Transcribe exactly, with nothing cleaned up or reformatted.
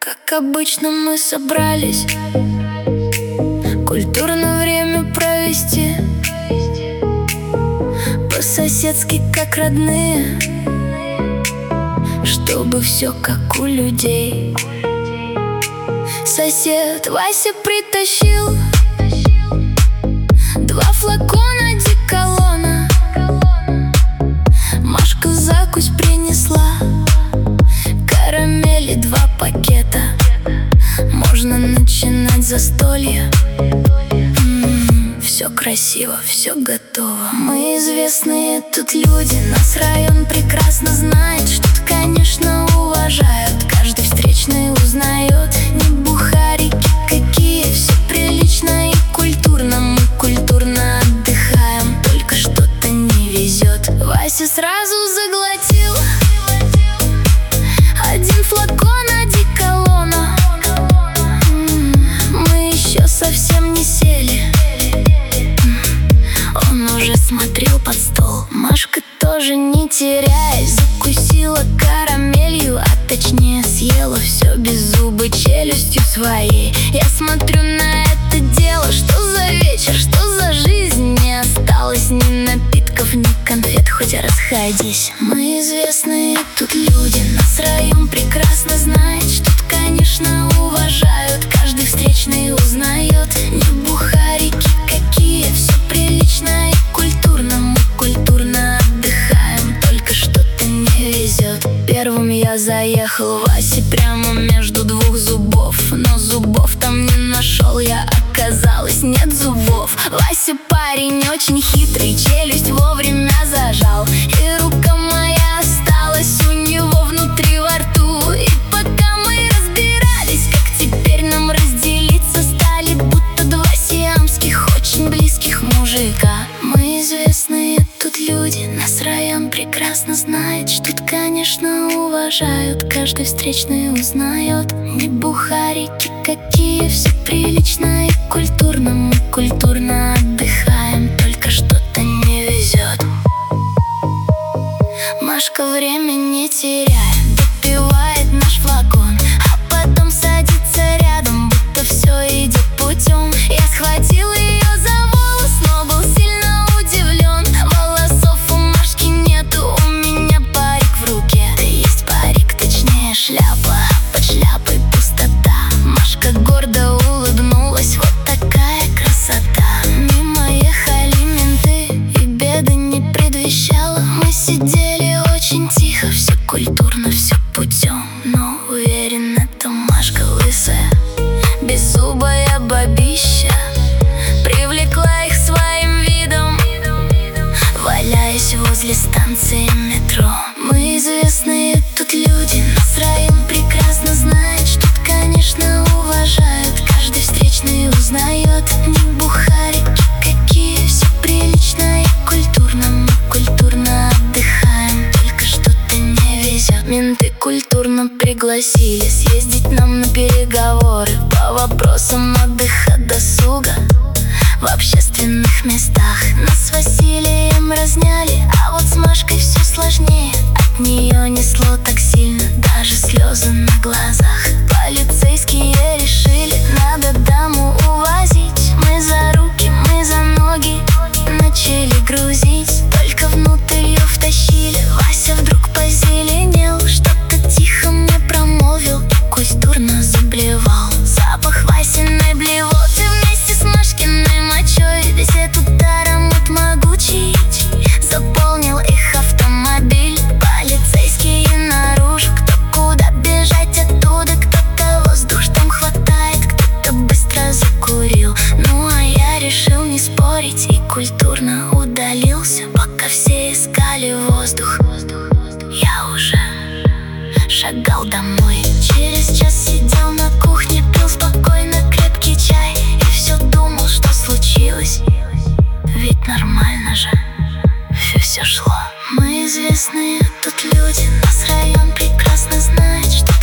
Как обычно мы собрались культурно время провести, по-соседски, как родные, чтобы все как у людей. Сосед Вася притащил два флакона одеколона, Машка закусь принесла карамели два пакета. Можно начинать застолье. М-м, все красиво, все готово. Мы известные тут люди, нас район прекрасно знает. Что-то, конечно, уважают, каждый встречный узнает. Не бухарики какие, все прилично и культурно. Мы культурно отдыхаем, только что-то не везет. Вася сразу заглотил один флакон одеколона. Мы еще совсем не сели, он уже смотрел под стол. Машка тоже не теряясь закусила карамелью, а точнее съела все без зуба челюстью своей. Я смотрю на это дело, что за вечер, что за жизнь. Не осталось ни напитков, ни конфет, хоть расходись. Мы известные тут люди, нас район прекрасно знает. Что-то, конечно, уважают, каждый встречный узнает. Не бухарики какие, все прилично и культурно. Мы культурно отдыхаем, только что-то не везет. Первым я заехал Васе прямо между двух зубов, но зубов там не нашел я, оказалось нет зубов. Вася парень очень хитрый, челюсть вовремя зажал, и рука моя осталась у него внутри во рту. И пока мы разбирались, как теперь нам разделиться, стали будто два сиамских, очень близких мужика. Мы известные тут люди, нас район прекрасно знает. Что-то, конечно, уважают, каждый встречный узнает. Не бухарики какие, все прилично и культурно. Мы культурно отдыхаем, только что-то не везет. Машка время не теряет, допивает наш флакон, а потом садится рядом, будто все идет путем. Я схватил ее за волос, но был сильно удивлен. Волосов у Машки нету, у меня парик в руке. Да есть парик, точнее шляпа, под шляпой пустота. Машка гордо улыбнулась, вот такая красота. Мимо ехали менты, и беды не предвещало. Мы сидели очень тихо, все культурно, все путем. Но уверен, это Машка лысая, беззубая бабища привлекла их своим видом, валяясь возле станции метро. Мы известные тут люди, нас район прекрасно знает. Что-то, конечно, уважают, каждый встречный узнает. Не бухарики какие, все прилично и культурно. Мы культурно отдыхаем, только что-то не везет. Менты культурно пригласили съездить нам на переговоры по вопросам отдыха, досуга в общественных местах. Нас с Василием разняли, а вот с Машкой все сложнее. От нее несло так сильно, даже слезы на глазах. Полицейские решили, надо даму увозить. Мы за руки, мы за ноги начали грузить, только внутрь ее втащили. Вася вдруг позеленел, что-то тихо мне промолвил, культурно заблевал. Запах Васиной блевоты вместе с Машкиной мочой, весь этот аромат могучий заполнил их автомобиль. Полицейские наружу, кто куда бежать оттуда, кто-то воздух там хватает, кто-то быстро закурил. Ну а я решил не спорить и культурно удалился, пока все искали воздух. Я уже шагал домой. Через час сидел на кухне, пил спокойно крепкий чай и все думал, что случилось, ведь нормально же все, все шло. Мы известные тут люди, нас район прекрасно знает. Что